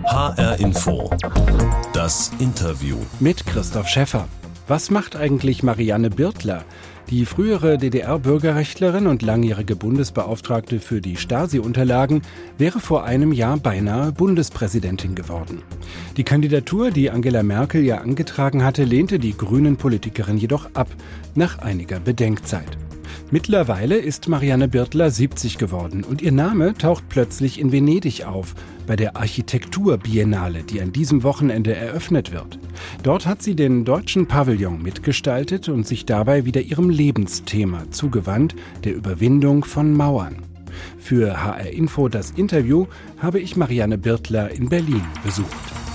HR Info. Das Interview. Mit Christoph Schäffer. Was macht eigentlich Marianne Birtler? Die frühere DDR-Bürgerrechtlerin und langjährige Bundesbeauftragte für die Stasi-Unterlagen wäre vor einem Jahr beinahe Bundespräsidentin geworden. Die Kandidatur, die Angela Merkel ja angetragen hatte, lehnte die Grünen-Politikerin jedoch ab, nach einiger Bedenkzeit. Mittlerweile ist Marianne Birtler 70 geworden und ihr Name taucht plötzlich in Venedig auf, bei der Architekturbiennale, die an diesem Wochenende eröffnet wird. Dort hat sie den deutschen Pavillon mitgestaltet und sich dabei wieder ihrem Lebensthema zugewandt, der Überwindung von Mauern. Für HR Info das Interview habe ich Marianne Birtler in Berlin besucht.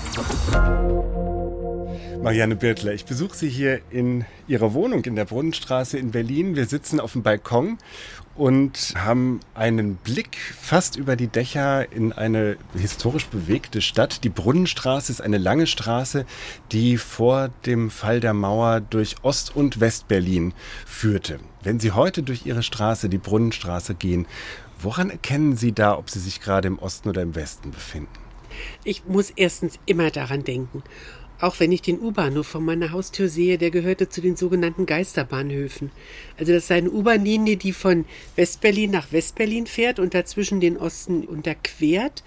Marianne Birtler, ich besuche Sie hier in Ihrer Wohnung in der Brunnenstraße in Berlin. Wir sitzen auf dem Balkon und haben einen Blick fast über die Dächer in eine historisch bewegte Stadt. Die Brunnenstraße ist eine lange Straße, die vor dem Fall der Mauer durch Ost- und Westberlin führte. Wenn Sie heute durch Ihre Straße, die Brunnenstraße, gehen, woran erkennen Sie da, ob Sie sich gerade im Osten oder im Westen befinden? Ich muss erstens immer daran denken. Auch wenn ich den U-Bahnhof vor meiner Haustür sehe, der gehörte zu den sogenannten Geisterbahnhöfen. Also das ist eine U-Bahn-Linie, die von Westberlin nach Westberlin fährt und dazwischen den Osten unterquert.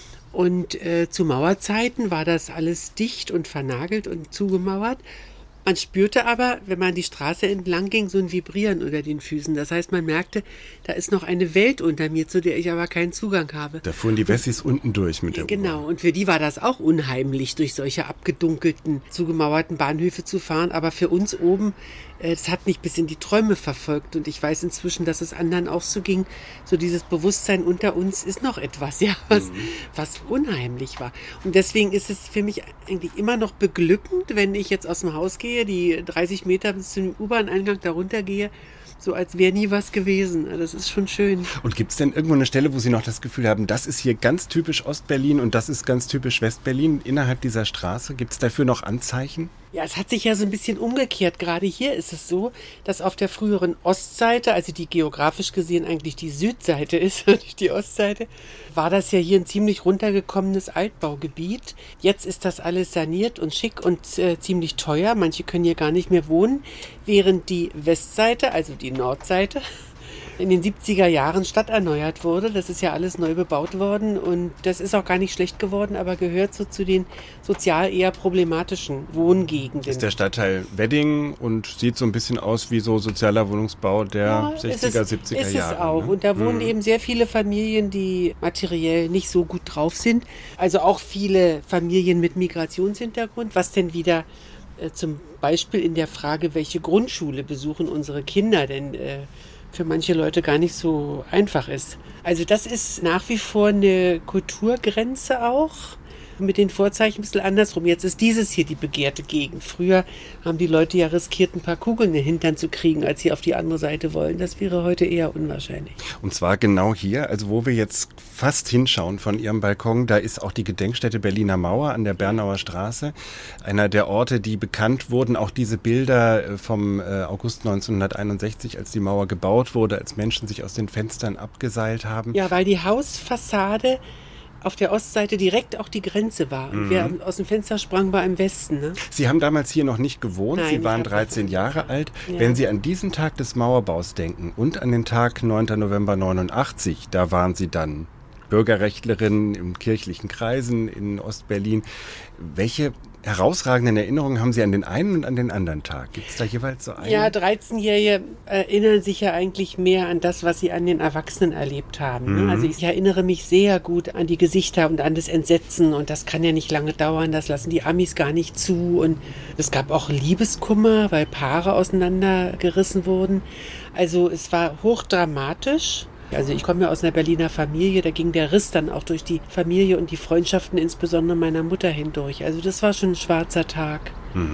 Und zu Mauerzeiten war das alles dicht und vernagelt und zugemauert. Man spürte aber, wenn man die Straße entlang ging, so ein Vibrieren unter den Füßen. Das heißt, man merkte, da ist noch eine Welt unter mir, zu der ich aber keinen Zugang habe. Da fuhren die Wessis unten durch mit der U-Bahn. Genau, und für die war das auch unheimlich, durch solche abgedunkelten, zugemauerten Bahnhöfe zu fahren. Aber für uns oben, das hat mich bis in die Träume verfolgt. Und ich weiß inzwischen, dass es anderen auch so ging. So dieses Bewusstsein unter uns ist noch etwas, ja, was unheimlich war. Und deswegen ist es für mich eigentlich immer noch beglückend, wenn ich jetzt aus dem Haus gehe, die 30 Meter bis zum U-Bahn-Eingang darunter gehe, so als wäre nie was gewesen. Das ist schon schön. Und gibt es denn irgendwo eine Stelle, wo Sie noch das Gefühl haben, das ist hier ganz typisch Ostberlin und das ist ganz typisch Westberlin innerhalb dieser Straße? Gibt es dafür noch Anzeichen? Ja, es hat sich ja so ein bisschen umgekehrt. Gerade hier ist es so, dass auf der früheren Ostseite, also die geografisch gesehen eigentlich die Südseite ist, nicht die Ostseite, war das ja hier ein ziemlich runtergekommenes Altbaugebiet. Jetzt ist das alles saniert und schick und ziemlich teuer. Manche können hier gar nicht mehr wohnen, während die Westseite, also die Nordseite, in den 70er Jahren stadterneuert wurde. Das ist ja alles neu bebaut worden und das ist auch gar nicht schlecht geworden, aber gehört so zu den sozial eher problematischen Wohngegenden. Das ist der Stadtteil Wedding und sieht so ein bisschen aus wie so sozialer Wohnungsbau der 60er, 70er Jahre. Ist es auch. Ne? Und da wohnen eben sehr viele Familien, die materiell nicht so gut drauf sind. Also auch viele Familien mit Migrationshintergrund, was denn wieder zum Beispiel in der Frage, welche Grundschule besuchen unsere Kinder, denn für manche Leute gar nicht so einfach ist. Also das ist nach wie vor eine Kulturgrenze auch, mit den Vorzeichen ein bisschen andersrum. Jetzt ist dieses hier die begehrte Gegend. Früher haben die Leute ja riskiert, ein paar Kugeln in den Hintern zu kriegen, als sie auf die andere Seite wollen. Das wäre heute eher unwahrscheinlich. Und zwar genau hier, also wo wir jetzt fast hinschauen von Ihrem Balkon, da ist auch die Gedenkstätte Berliner Mauer an der Bernauer Straße. Einer der Orte, die bekannt wurden, auch diese Bilder vom August 1961, als die Mauer gebaut wurde, als Menschen sich aus den Fenstern abgeseilt haben. Ja, weil die Hausfassade auf der Ostseite direkt auch die Grenze war. Und wer aus dem Fenster sprang, war im Westen. Ne? Sie haben damals hier noch nicht gewohnt. Nein, Sie waren 13 Jahre alt. Ja. Wenn Sie an diesen Tag des Mauerbaus denken und an den Tag 9. November 89, da waren Sie dann Bürgerrechtlerin in kirchlichen Kreisen in Ostberlin. Welche herausragenden Erinnerungen haben Sie an den einen und an den anderen Tag? Gibt es da jeweils so einen? Ja, 13-Jährige erinnern sich ja eigentlich mehr an das, was sie an den Erwachsenen erlebt haben. Ne? Also ich erinnere mich sehr gut an die Gesichter und an das Entsetzen und das kann ja nicht lange dauern, das lassen die Amis gar nicht zu und es gab auch Liebeskummer, weil Paare auseinandergerissen wurden. Also es war hochdramatisch. Also ich komme ja aus einer Berliner Familie, da ging der Riss dann auch durch die Familie und die Freundschaften insbesondere meiner Mutter hindurch. Also das war schon ein schwarzer Tag.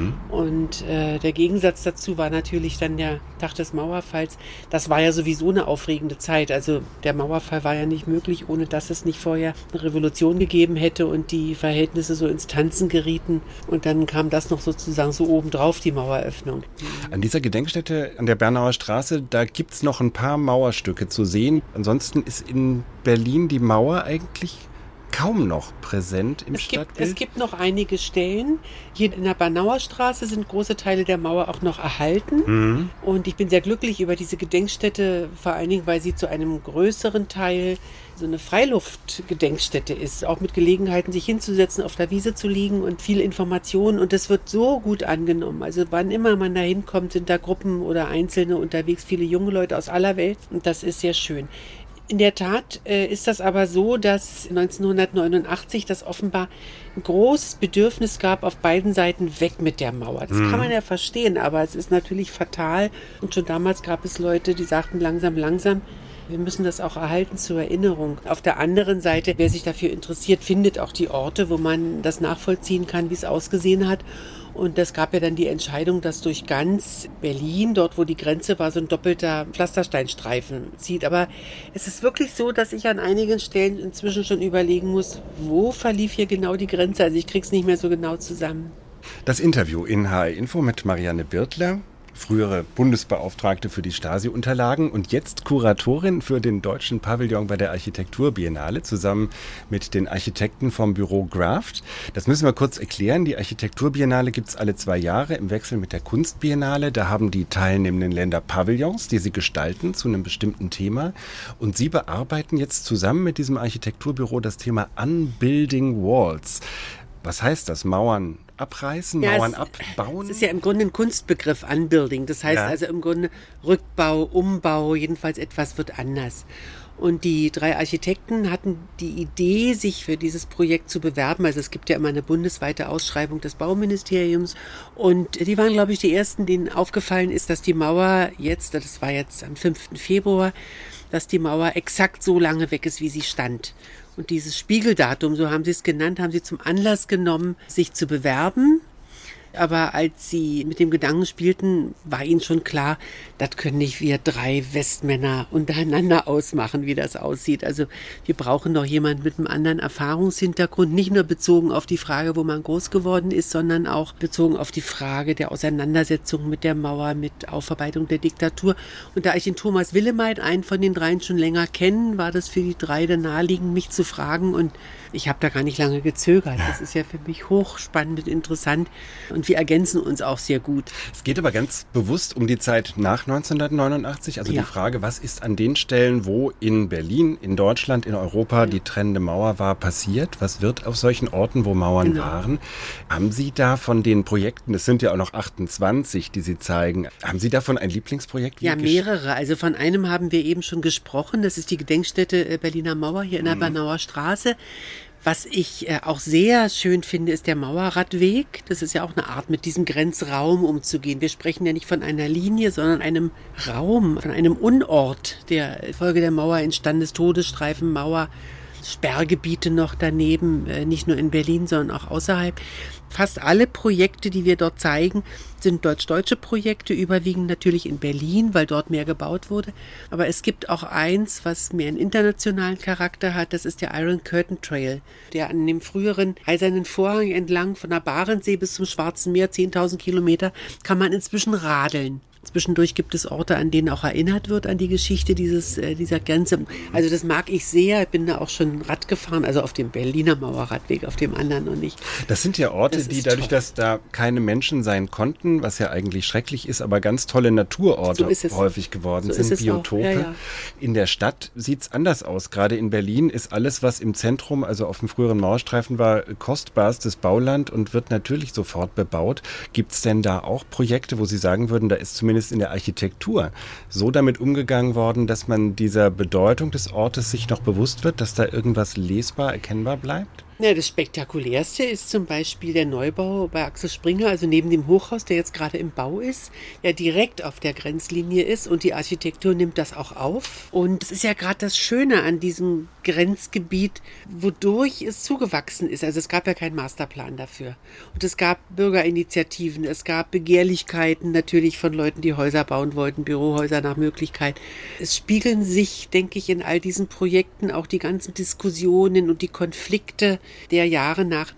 Und der Gegensatz dazu war natürlich dann der Tag des Mauerfalls. Das war ja sowieso eine aufregende Zeit. Also der Mauerfall war ja nicht möglich, ohne dass es nicht vorher eine Revolution gegeben hätte und die Verhältnisse so ins Tanzen gerieten. Und dann kam das noch sozusagen so obendrauf, die Maueröffnung. An dieser Gedenkstätte an der Bernauer Straße, da gibt's noch ein paar Mauerstücke zu sehen. Ansonsten ist in Berlin die Mauer eigentlich kaum noch präsent im Stadtbild. Es gibt noch einige Stellen. Hier in der Bernauer Straße sind große Teile der Mauer auch noch erhalten. Und ich bin sehr glücklich über diese Gedenkstätte, vor allen Dingen, weil sie zu einem größeren Teil so eine Freiluftgedenkstätte ist, auch mit Gelegenheiten, sich hinzusetzen, auf der Wiese zu liegen und viel Informationen. Und das wird so gut angenommen. Also wann immer man da hinkommt, sind da Gruppen oder Einzelne unterwegs, viele junge Leute aus aller Welt. Und das ist sehr schön. In der Tat ist das aber so, dass 1989 das offenbar ein großes Bedürfnis gab, auf beiden Seiten weg mit der Mauer. Das kann man ja verstehen, aber es ist natürlich fatal. Und schon damals gab es Leute, die sagten langsam, wir müssen das auch erhalten zur Erinnerung. Auf der anderen Seite, wer sich dafür interessiert, findet auch die Orte, wo man das nachvollziehen kann, wie es ausgesehen hat. Und es gab ja dann die Entscheidung, dass durch ganz Berlin, dort wo die Grenze war, so ein doppelter Pflastersteinstreifen zieht. Aber es ist wirklich so, dass ich an einigen Stellen inzwischen schon überlegen muss, wo verlief hier genau die Grenze? Also ich krieg's nicht mehr so genau zusammen. Das Interview in HR Info mit Marianne Birtler, frühere Bundesbeauftragte für die Stasi-Unterlagen und jetzt Kuratorin für den deutschen Pavillon bei der Architekturbiennale, zusammen mit den Architekten vom Büro Graft. Das müssen wir kurz erklären. Die Architekturbiennale gibt es alle 2 Jahre im Wechsel mit der Kunstbiennale. Da haben die teilnehmenden Länder Pavillons, die sie gestalten zu einem bestimmten Thema. Und sie bearbeiten jetzt zusammen mit diesem Architekturbüro das Thema Unbuilding Walls. Was heißt das? Mauern abreißen, ja, Mauern abbauen? Es ist ja im Grunde ein Kunstbegriff, Unbuilding. Das heißt also im Grunde Rückbau, Umbau, jedenfalls etwas wird anders. Und die 3 Architekten hatten die Idee, sich für dieses Projekt zu bewerben. Also es gibt ja immer eine bundesweite Ausschreibung des Bauministeriums. Und die waren, glaube ich, die Ersten, denen aufgefallen ist, dass die Mauer jetzt, das war jetzt am 5. Februar, dass die Mauer exakt so lange weg ist, wie sie stand. Und dieses Spiegeldatum, so haben sie es genannt, haben sie zum Anlass genommen, sich zu bewerben. Aber als sie mit dem Gedanken spielten, war ihnen schon klar, das können nicht wir 3 Westmänner untereinander ausmachen, wie das aussieht. Also wir brauchen noch jemanden mit einem anderen Erfahrungshintergrund, nicht nur bezogen auf die Frage, wo man groß geworden ist, sondern auch bezogen auf die Frage der Auseinandersetzung mit der Mauer, mit Aufarbeitung der Diktatur. Und da ich den Thomas Willemeit, einen von den 3 schon länger kenne, war das für die 3 dann naheliegend, mich zu fragen. Und ich habe da gar nicht lange gezögert. Das ist ja für mich hochspannend und interessant. Und wir ergänzen uns auch sehr gut. Es geht aber ganz bewusst um die Zeit nach 1989. Also die Frage, was ist an den Stellen, wo in Berlin, in Deutschland, in Europa die trennende Mauer war, passiert? Was wird auf solchen Orten, wo Mauern waren? Haben Sie da von den Projekten, es sind ja auch noch 28, die Sie zeigen, haben Sie davon ein Lieblingsprojekt? Ja, mehrere. Also von einem haben wir eben schon gesprochen. Das ist die Gedenkstätte Berliner Mauer hier in der Bernauer Straße. Was ich auch sehr schön finde, ist der Mauerradweg. Das ist ja auch eine Art, mit diesem Grenzraum umzugehen. Wir sprechen ja nicht von einer Linie, sondern einem Raum, von einem Unort, der Folge der Mauer entstanden ist, Todesstreifen, Mauer, Sperrgebiete noch daneben, nicht nur in Berlin, sondern auch außerhalb. Fast alle Projekte, die wir dort zeigen, sind deutsch-deutsche Projekte, überwiegend natürlich in Berlin, weil dort mehr gebaut wurde. Aber es gibt auch eins, was mehr einen internationalen Charakter hat, das ist der Iron Curtain Trail, der an dem früheren Eisernen Vorhang entlang von der Barentssee bis zum Schwarzen Meer, 10.000 Kilometer, kann man inzwischen radeln. Zwischendurch gibt es Orte, an denen auch erinnert wird an die Geschichte dieser Grenze. Also das mag ich sehr. Ich bin da auch schon Rad gefahren, also auf dem Berliner Mauerradweg, auf dem anderen noch nicht. Das sind ja Orte, die dadurch, dass da keine Menschen sein konnten, was ja eigentlich schrecklich ist, aber ganz tolle Naturorte häufig geworden sind, Biotope. Ja. In der Stadt sieht es anders aus. Gerade in Berlin ist alles, was im Zentrum, also auf dem früheren Mauerstreifen war, kostbarstes Bauland und wird natürlich sofort bebaut. Gibt es denn da auch Projekte, wo Sie sagen würden, da ist zumindest in der Architektur so damit umgegangen worden, dass man dieser Bedeutung des Ortes sich noch bewusst wird, dass da irgendwas lesbar, erkennbar bleibt? Ja, das Spektakulärste ist zum Beispiel der Neubau bei Axel Springer, also neben dem Hochhaus, der jetzt gerade im Bau ist, der direkt auf der Grenzlinie ist und die Architektur nimmt das auch auf. Und es ist ja gerade das Schöne an diesem Grenzgebiet, wodurch es zugewachsen ist. Also es gab ja keinen Masterplan dafür. Und es gab Bürgerinitiativen, es gab Begehrlichkeiten natürlich von Leuten, die Häuser bauen wollten, Bürohäuser nach Möglichkeit. Es spiegeln sich, denke ich, in all diesen Projekten auch die ganzen Diskussionen und die Konflikte der Jahre nach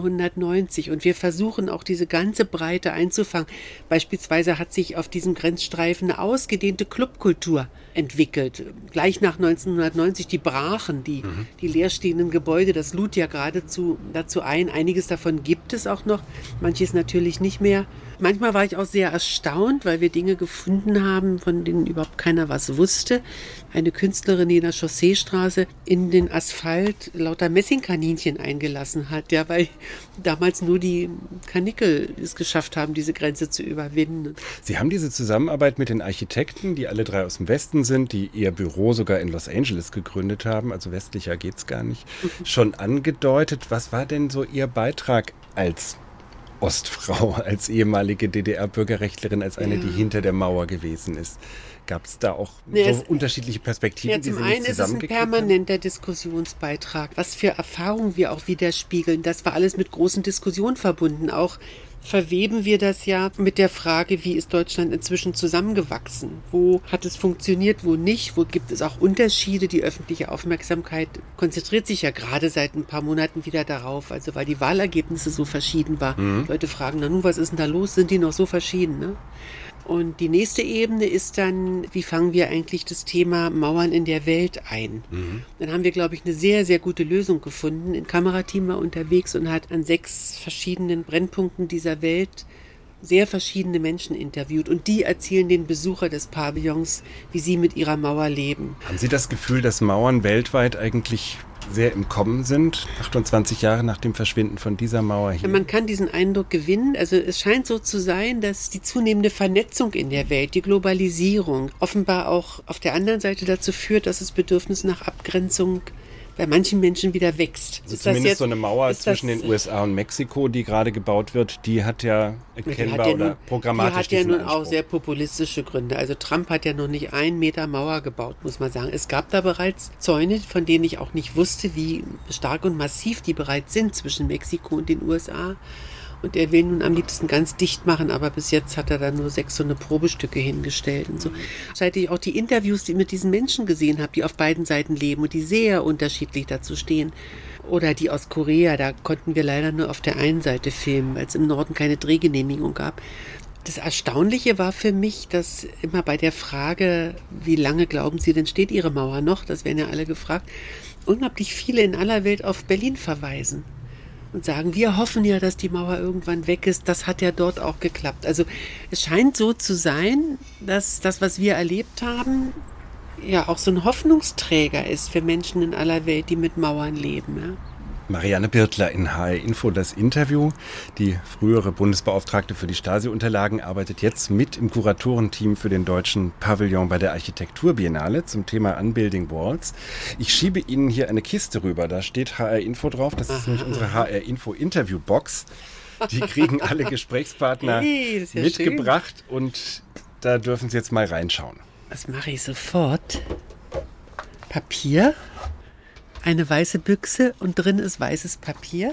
1990. Und wir versuchen auch diese ganze Breite einzufangen. Beispielsweise hat sich auf diesem Grenzstreifen eine ausgedehnte Clubkultur entwickelt. Gleich nach 1990 die Brachen, die leerstehenden Gebäude, das lud ja geradezu dazu ein. Einiges davon gibt es auch noch, manches natürlich nicht mehr. Manchmal war ich auch sehr erstaunt, weil wir Dinge gefunden haben, von denen überhaupt keiner was wusste. Eine Künstlerin, die in der Chausseestraße in den Asphalt lauter Messingkaninchen eingelassen hat, ja, weil damals nur die Karnickel es geschafft haben, diese Grenze zu überwinden. Sie haben diese Zusammenarbeit mit den Architekten, die alle drei aus dem Westen sind, die ihr Büro sogar in Los Angeles gegründet haben, also westlicher geht's gar nicht, schon angedeutet. Was war denn so Ihr Beitrag als Ostfrau, als ehemalige DDR-Bürgerrechtlerin, als eine, die hinter der Mauer gewesen ist? Gab es da auch so unterschiedliche Perspektiven, die Sie nicht zusammengekriegt haben? Zum einen ist es ein permanenter Diskussionsbeitrag, was für Erfahrungen wir auch widerspiegeln. Das war alles mit großen Diskussionen verbunden. Auch verweben wir das ja mit der Frage, wie ist Deutschland inzwischen zusammengewachsen? Wo hat es funktioniert, wo nicht? Wo gibt es auch Unterschiede? Die öffentliche Aufmerksamkeit konzentriert sich ja gerade seit ein paar Monaten wieder darauf, also weil die Wahlergebnisse so verschieden waren. Leute fragen, na nun, was ist denn da los? Sind die noch so verschieden, ne? Und die nächste Ebene ist dann, wie fangen wir eigentlich das Thema Mauern in der Welt ein? Dann haben wir, glaube ich, eine sehr, sehr gute Lösung gefunden. Ein Kamerateam war unterwegs und hat an 6 verschiedenen Brennpunkten dieser Welt sehr verschiedene Menschen interviewt. Und die erzählen den Besucher des Pavillons, wie sie mit ihrer Mauer leben. Haben Sie das Gefühl, dass Mauern weltweit eigentlich sehr im Kommen sind, 28 Jahre nach dem Verschwinden von dieser Mauer hier? Ja, man kann diesen Eindruck gewinnen. Also es scheint so zu sein, dass die zunehmende Vernetzung in der Welt, die Globalisierung, offenbar auch auf der anderen Seite dazu führt, dass das Bedürfnis nach Abgrenzung bei manchen Menschen wieder wächst. Also zumindest so eine Mauer zwischen den USA und Mexiko, die gerade gebaut wird, die hat ja erkennbar oder programmatisch diesen diesen Die hat ja nun Anspruch. auch sehr populistische Gründe. Also Trump hat ja noch nicht 1 Meter Mauer gebaut, muss man sagen. Es gab da bereits Zäune, von denen ich auch nicht wusste, wie stark und massiv die bereits sind zwischen Mexiko und den USA. Und er will nun am liebsten ganz dicht machen, aber bis jetzt hat er da nur 6 so eine Probestücke hingestellt und so. Seit ich auch die Interviews, die ich mit diesen Menschen gesehen habe, die auf beiden Seiten leben und die sehr unterschiedlich dazu stehen, oder die aus Korea, da konnten wir leider nur auf der einen Seite filmen, weil es im Norden keine Drehgenehmigung gab. Das Erstaunliche war für mich, dass immer bei der Frage, wie lange glauben Sie denn steht Ihre Mauer noch, das werden ja alle gefragt, unglaublich viele in aller Welt auf Berlin verweisen. Und sagen, wir hoffen ja, dass die Mauer irgendwann weg ist. Das hat ja dort auch geklappt. Also es scheint so zu sein, dass das, was wir erlebt haben, ja auch so ein Hoffnungsträger ist für Menschen in aller Welt, die mit Mauern leben. Ja. Marianne Birtler in HR Info das Interview. Die frühere Bundesbeauftragte für die Stasi-Unterlagen arbeitet jetzt mit im Kuratorenteam für den deutschen Pavillon bei der Architekturbiennale zum Thema Unbuilding Walls. Ich schiebe Ihnen hier eine Kiste rüber, da steht HR Info drauf. Das ist nämlich unsere HR Info Interviewbox. Die kriegen alle Gesprächspartner mitgebracht und da dürfen Sie jetzt mal reinschauen. Das mache ich sofort. Papier. Eine weiße Büchse und drin ist weißes Papier.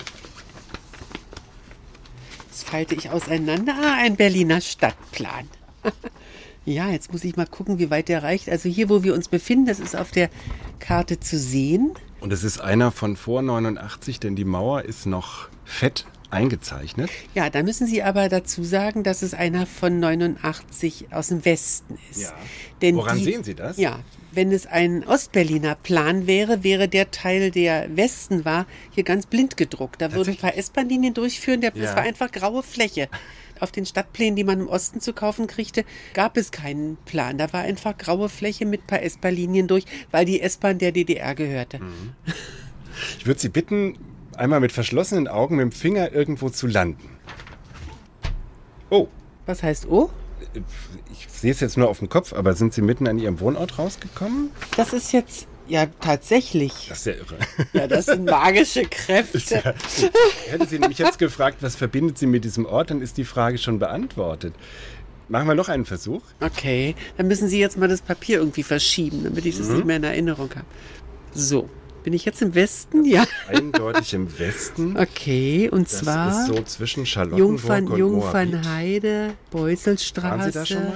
Das falte ich auseinander. Ein Berliner Stadtplan. Ja, jetzt muss ich mal gucken, wie weit der reicht. Also hier, wo wir uns befinden, das ist auf der Karte zu sehen. Und es ist einer von vor 89, denn die Mauer ist noch fett eingezeichnet. Ja, da müssen Sie aber dazu sagen, dass es einer von 89 aus dem Westen ist. Ja. Denn Woran sehen Sie das? Ja, wenn es ein Ostberliner Plan wäre, wäre der Teil, der Westen war, hier ganz blind gedruckt. Da würden ein paar S-Bahn-Linien durchführen, das war einfach graue Fläche. Auf den Stadtplänen, die man im Osten zu kaufen kriegte, gab es keinen Plan. Da war einfach graue Fläche mit ein paar S-Bahn-Linien durch, weil die S-Bahn der DDR gehörte. Ich würde Sie bitten, einmal mit verschlossenen Augen mit dem Finger irgendwo zu landen. Oh. Was heißt oh? Ich sehe es jetzt nur auf dem Kopf, aber sind Sie mitten an Ihrem Wohnort rausgekommen? Das ist jetzt, ja, tatsächlich. Das ist ja irre. Ja, das sind magische Kräfte. Ja, hätte Sie nämlich jetzt gefragt, was verbindet Sie mit diesem Ort, dann ist die Frage schon beantwortet. Machen wir noch einen Versuch? Okay, dann müssen Sie jetzt mal das Papier irgendwie verschieben, damit ich das nicht mehr in Erinnerung habe. So. Bin ich jetzt im Westen? Ja. Eindeutig im Westen. Okay, und das zwar ist so zwischen Charlottenburg und Jungfernheide, Beusselstraße. Waren Sie da schon mal?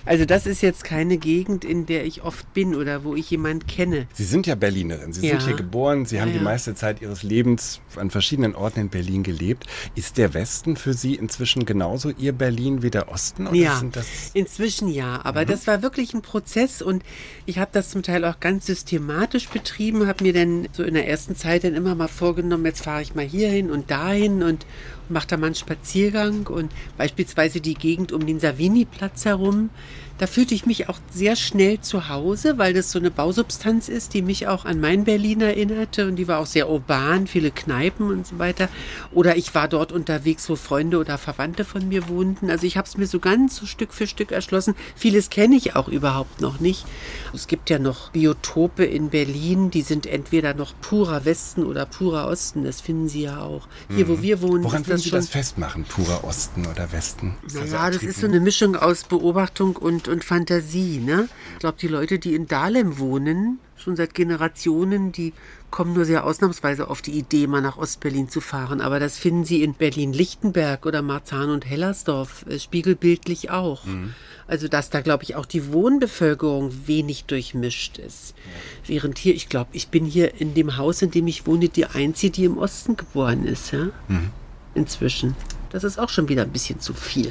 Also das ist jetzt keine Gegend, in der ich oft bin oder wo ich jemanden kenne. Sie sind ja Berlinerin. Sie sind hier geboren. Sie haben die meiste Zeit Ihres Lebens an verschiedenen Orten in Berlin gelebt. Ist der Westen für Sie inzwischen genauso Ihr Berlin wie der Osten? Oder ja, sind das inzwischen ja. Aber das war wirklich ein Prozess und ich habe das zum Teil auch ganz systematisch betrieben, habe mir dann so in der ersten Zeit dann immer mal vorgenommen, jetzt fahre ich mal hierhin und dahin und mache da mal einen Spaziergang und beispielsweise die Gegend um den Savini-Platz herum. Da fühlte ich mich auch sehr schnell zu Hause, weil das so eine Bausubstanz ist, die mich auch an mein Berlin erinnerte und die war auch sehr urban, viele Kneipen und so weiter. Oder ich war dort unterwegs, wo Freunde oder Verwandte von mir wohnten. Also ich habe es mir so ganz so Stück für Stück erschlossen. Vieles kenne ich auch überhaupt noch nicht. Es gibt ja noch Biotope in Berlin, die sind entweder noch purer Westen oder purer Osten. Das finden Sie ja auch. Hier, wo wir wohnen. Woran würden Sie das festmachen, purer Osten oder Westen? Naja, das ist so eine Mischung aus Beobachtung und Fantasie, ne? Ich glaube, die Leute, die in Dahlem wohnen, schon seit Generationen, die kommen nur sehr ausnahmsweise auf die Idee, mal nach Ostberlin zu fahren. Aber das finden Sie in Berlin-Lichtenberg oder Marzahn und Hellersdorf spiegelbildlich auch. Also, dass da, glaube ich, auch die Wohnbevölkerung wenig durchmischt ist. Ja. Während hier, ich glaube, ich bin hier in dem Haus, in dem ich wohne, die Einzige, die im Osten geboren ist. Ja? Inzwischen. Das ist auch schon wieder ein bisschen zu viel.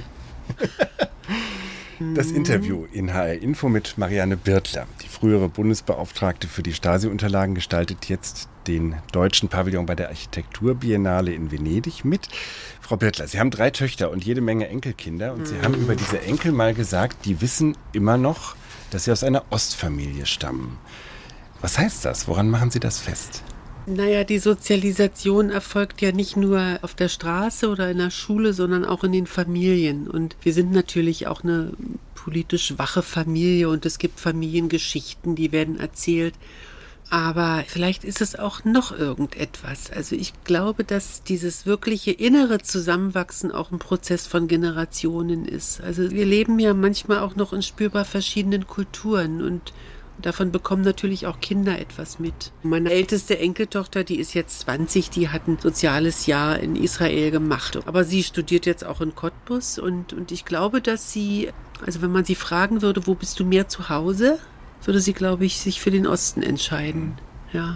Das Interview in HR Info mit Marianne Birtler, die frühere Bundesbeauftragte für die Stasi-Unterlagen, gestaltet jetzt den deutschen Pavillon bei der Architekturbiennale in Venedig mit. Frau Birtler, Sie haben 3 Töchter und jede Menge Enkelkinder und Sie haben über diese Enkel mal gesagt, die wissen immer noch, dass sie aus einer Ostfamilie stammen. Was heißt das? Woran machen Sie das fest? Naja, die Sozialisation erfolgt ja nicht nur auf der Straße oder in der Schule, sondern auch in den Familien. Und wir sind natürlich auch eine politisch wache Familie und es gibt Familiengeschichten, die werden erzählt. Aber vielleicht ist es auch noch irgendetwas. Also ich glaube, dass dieses wirkliche innere Zusammenwachsen auch ein Prozess von Generationen ist. Also wir leben ja manchmal auch noch in spürbar verschiedenen Kulturen und davon bekommen natürlich auch Kinder etwas mit. Meine älteste Enkeltochter, die ist jetzt 20, die hat ein soziales Jahr in Israel gemacht. Aber sie studiert jetzt auch in Cottbus und ich glaube, dass sie, also wenn man sie fragen würde, wo bist du mehr zu Hause, würde sie, glaube ich, sich für den Osten entscheiden. Ja.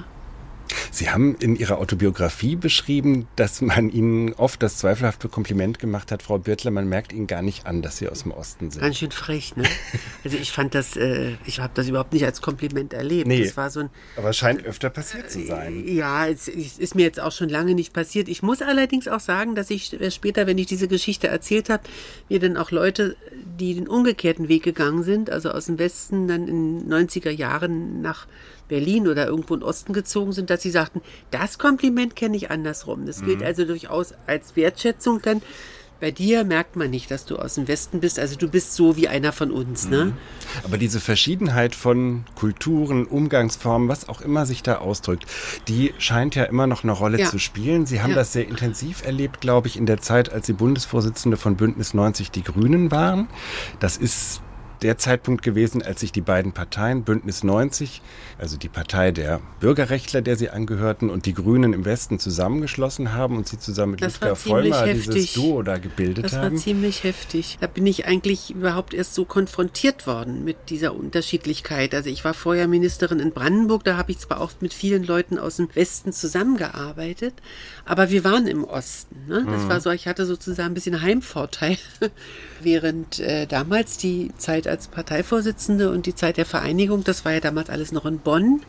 Sie haben in Ihrer Autobiografie beschrieben, dass man Ihnen oft das zweifelhafte Kompliment gemacht hat, Frau Birtler, man merkt Ihnen gar nicht an, dass Sie aus dem Osten sind. Ganz schön frech, ne? Also ich fand das, ich habe das überhaupt nicht als Kompliment erlebt. Nee, das war so ein, aber es scheint öfter passiert zu sein. Ja, es ist mir jetzt auch schon lange nicht passiert. Ich muss allerdings auch sagen, dass ich später, wenn ich diese Geschichte erzählt habe, mir dann auch Leute, die den umgekehrten Weg gegangen sind, also aus dem Westen dann in 90er Jahren nach Berlin oder irgendwo in den Osten gezogen sind, dass sie sagten, das Kompliment kenne ich andersrum. Das gilt also durchaus als Wertschätzung dann. Bei dir merkt man nicht, dass du aus dem Westen bist. Also du bist so wie einer von uns. Ne? Aber diese Verschiedenheit von Kulturen, Umgangsformen, was auch immer sich da ausdrückt, die scheint ja immer noch eine Rolle zu spielen. Sie haben das sehr intensiv erlebt, glaube ich, in der Zeit, als Sie Bundesvorsitzende von Bündnis 90 Die Grünen waren. Das ist der Zeitpunkt gewesen, als sich die beiden Parteien, Bündnis 90, also die Partei der Bürgerrechtler, der sie angehörten, und die Grünen im Westen zusammengeschlossen haben und sie zusammen mit Ludger Vollmer dieses Duo da gebildet haben. Das war ziemlich heftig. Da bin ich eigentlich überhaupt erst so konfrontiert worden mit dieser Unterschiedlichkeit. Also ich war vorher Ministerin in Brandenburg, da habe ich zwar auch mit vielen Leuten aus dem Westen zusammengearbeitet, aber wir waren im Osten. Ne? Das war so, ich hatte sozusagen ein bisschen Heimvorteil. Während damals die Zeit als Parteivorsitzende und die Zeit der Vereinigung, das war ja damals alles noch in Bonn.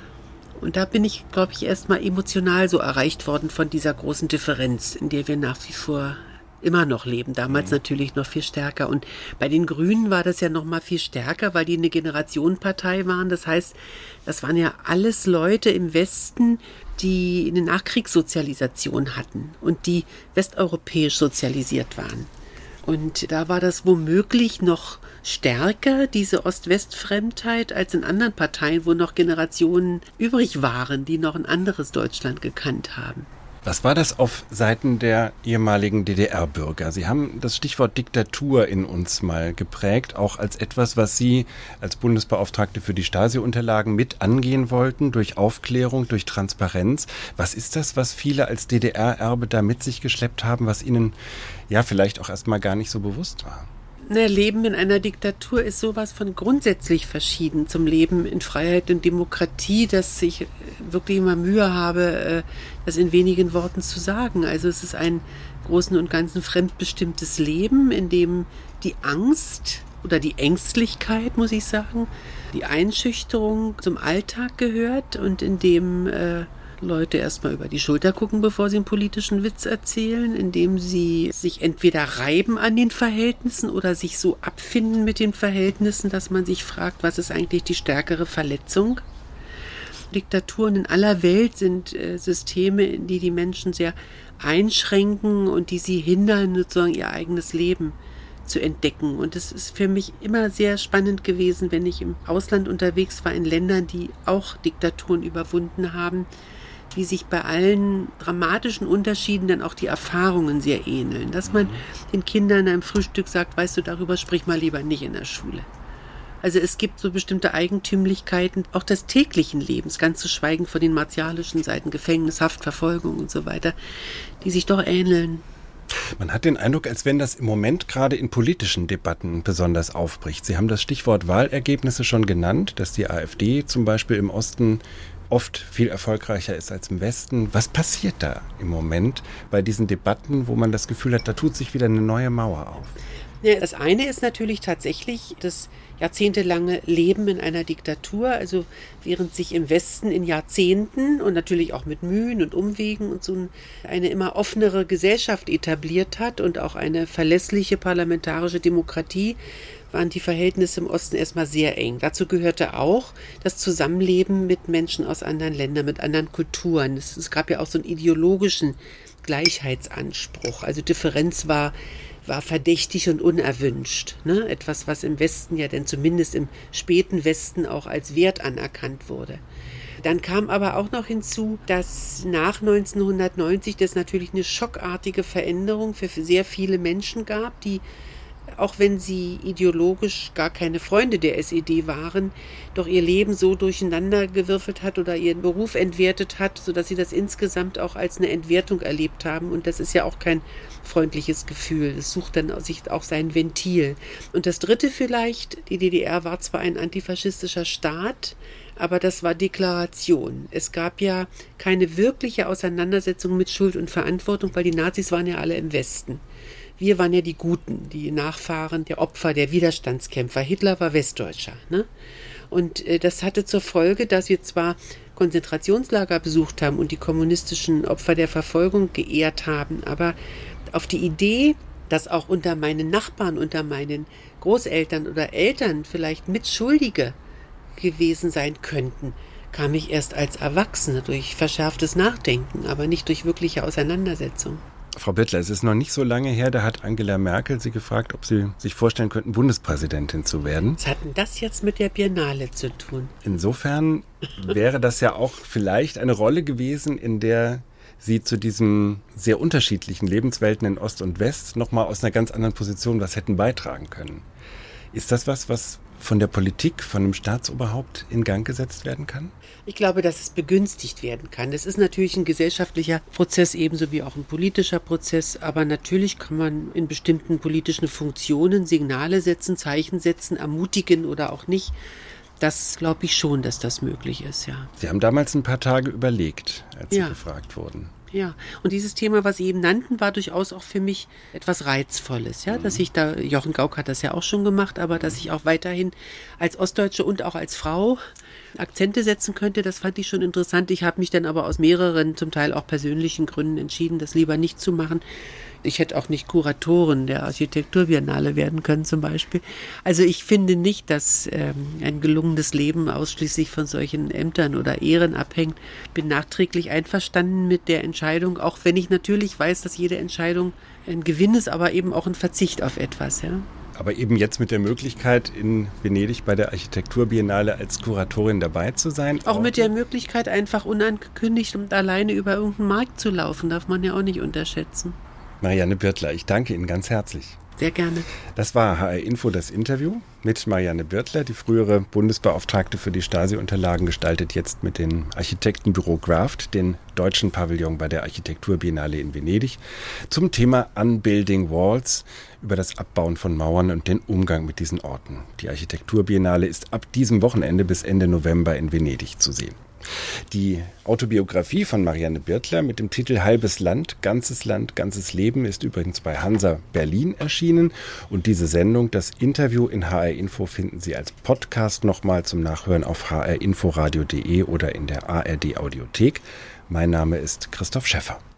Und da bin ich, glaube ich, erst mal emotional so erreicht worden von dieser großen Differenz, in der wir nach wie vor immer noch leben. Damals natürlich noch viel stärker. Und bei den Grünen war das ja noch mal viel stärker, weil die eine Generationenpartei waren. Das heißt, das waren ja alles Leute im Westen, die eine Nachkriegssozialisation hatten und die westeuropäisch sozialisiert waren. Und da war das womöglich noch stärker, diese Ost-West-Fremdheit, als in anderen Parteien, wo noch Generationen übrig waren, die noch ein anderes Deutschland gekannt haben. Was war das auf Seiten der ehemaligen DDR-Bürger? Sie haben das Stichwort Diktatur in uns mal geprägt, auch als etwas, was Sie als Bundesbeauftragte für die Stasi-Unterlagen mit angehen wollten, durch Aufklärung, durch Transparenz. Was ist das, was viele als DDR-Erbe da mit sich geschleppt haben, was Ihnen ja vielleicht auch erstmal gar nicht so bewusst war? Leben in einer Diktatur ist sowas von grundsätzlich verschieden zum Leben in Freiheit und Demokratie, dass ich wirklich immer Mühe habe, das in wenigen Worten zu sagen. Also es ist ein großen und ganzen fremdbestimmtes Leben, in dem die Angst oder die Ängstlichkeit, muss ich sagen, die Einschüchterung zum Alltag gehört und in dem Leute erstmal über die Schulter gucken, bevor sie einen politischen Witz erzählen, indem sie sich entweder reiben an den Verhältnissen oder sich so abfinden mit den Verhältnissen, dass man sich fragt, was ist eigentlich die stärkere Verletzung? Diktaturen in aller Welt sind Systeme, die die Menschen sehr einschränken und die sie hindern, sozusagen ihr eigenes Leben zu entdecken. Und es ist für mich immer sehr spannend gewesen, wenn ich im Ausland unterwegs war, in Ländern, die auch Diktaturen überwunden haben, wie sich bei allen dramatischen Unterschieden dann auch die Erfahrungen sehr ähneln. Dass man den Kindern am Frühstück sagt, weißt du, darüber sprich mal lieber nicht in der Schule. Also es gibt so bestimmte Eigentümlichkeiten, auch des täglichen Lebens, ganz zu schweigen von den martialischen Seiten, Gefängnis, Haftverfolgung und so weiter, die sich doch ähneln. Man hat den Eindruck, als wenn das im Moment gerade in politischen Debatten besonders aufbricht. Sie haben das Stichwort Wahlergebnisse schon genannt, dass die AfD zum Beispiel im Osten oft viel erfolgreicher ist als im Westen. Was passiert da im Moment bei diesen Debatten, wo man das Gefühl hat, da tut sich wieder eine neue Mauer auf? Ja, das eine ist natürlich tatsächlich das jahrzehntelange Leben in einer Diktatur. Also während sich im Westen in Jahrzehnten und natürlich auch mit Mühen und Umwegen und so eine immer offenere Gesellschaft etabliert hat und auch eine verlässliche parlamentarische Demokratie, waren die Verhältnisse im Osten erstmal sehr eng. Dazu gehörte auch das Zusammenleben mit Menschen aus anderen Ländern, mit anderen Kulturen. Es gab ja auch so einen ideologischen Gleichheitsanspruch. Also Differenz war verdächtig und unerwünscht. Ne? Etwas, was im Westen ja denn zumindest im späten Westen auch als Wert anerkannt wurde. Dann kam aber auch noch hinzu, dass nach 1990 das natürlich eine schockartige Veränderung für sehr viele Menschen gab, die, auch wenn sie ideologisch gar keine Freunde der SED waren, doch ihr Leben so durcheinander gewürfelt hat oder ihren Beruf entwertet hat, sodass sie das insgesamt auch als eine Entwertung erlebt haben. Und das ist ja auch kein freundliches Gefühl. Es sucht dann sich auch sein Ventil. Und das Dritte vielleicht, die DDR war zwar ein antifaschistischer Staat, aber das war Deklaration. Es gab ja keine wirkliche Auseinandersetzung mit Schuld und Verantwortung, weil die Nazis waren ja alle im Westen. Wir waren ja die Guten, die Nachfahren der Opfer, der Widerstandskämpfer. Hitler war Westdeutscher. Ne? Und das hatte zur Folge, dass wir zwar Konzentrationslager besucht haben und die kommunistischen Opfer der Verfolgung geehrt haben, aber auf die Idee, dass auch unter meinen Nachbarn, unter meinen Großeltern oder Eltern vielleicht Mitschuldige gewesen sein könnten, kam ich erst als Erwachsene durch verschärftes Nachdenken, aber nicht durch wirkliche Auseinandersetzung. Frau Birtler, es ist noch nicht so lange her, da hat Angela Merkel Sie gefragt, ob Sie sich vorstellen könnten, Bundespräsidentin zu werden. Was hat denn das jetzt mit der Biennale zu tun? Insofern wäre das ja auch vielleicht eine Rolle gewesen, in der Sie zu diesen sehr unterschiedlichen Lebenswelten in Ost und West nochmal aus einer ganz anderen Position was hätten beitragen können. Ist das was von der Politik, von dem Staatsoberhaupt in Gang gesetzt werden kann? Ich glaube, dass es begünstigt werden kann. Das ist natürlich ein gesellschaftlicher Prozess, ebenso wie auch ein politischer Prozess. Aber natürlich kann man in bestimmten politischen Funktionen Signale setzen, Zeichen setzen, ermutigen oder auch nicht. Das glaube ich schon, dass das möglich ist, ja. Sie haben damals ein paar Tage überlegt, als Sie gefragt wurden. Ja, und dieses Thema, was Sie eben nannten, war durchaus auch für mich etwas Reizvolles, ja, dass ich da, Jochen Gauck hat das ja auch schon gemacht, aber dass ich auch weiterhin als Ostdeutsche und auch als Frau Akzente setzen könnte, das fand ich schon interessant. Ich habe mich dann aber aus mehreren, zum Teil auch persönlichen Gründen entschieden, das lieber nicht zu machen. Ich hätte auch nicht Kuratorin der Architekturbiennale werden können zum Beispiel. Also ich finde nicht, dass ein gelungenes Leben ausschließlich von solchen Ämtern oder Ehren abhängt. Bin nachträglich einverstanden mit der Entscheidung, auch wenn ich natürlich weiß, dass jede Entscheidung ein Gewinn ist, aber eben auch ein Verzicht auf etwas, ja. Aber eben jetzt mit der Möglichkeit, in Venedig bei der Architekturbiennale als Kuratorin dabei zu sein. Auch mit der Möglichkeit, einfach unangekündigt und alleine über irgendeinen Markt zu laufen, darf man ja auch nicht unterschätzen. Marianne Birtler, ich danke Ihnen ganz herzlich. Sehr gerne. Das war HR Info, das Interview mit Marianne Birtler. Die frühere Bundesbeauftragte für die Stasi-Unterlagen gestaltet jetzt mit dem Architektenbüro Graft den deutschen Pavillon bei der Architekturbiennale in Venedig zum Thema Unbuilding Walls, über das Abbauen von Mauern und den Umgang mit diesen Orten. Die Architekturbiennale ist ab diesem Wochenende bis Ende November in Venedig zu sehen. Die Autobiografie von Marianne Birtler mit dem Titel Halbes Land, ganzes Leben ist übrigens bei Hansa Berlin erschienen. Und diese Sendung, das Interview in HR Info, finden Sie als Podcast nochmal zum Nachhören auf hrinforadio.de oder in der ARD Audiothek. Mein Name ist Christoph Schäffer.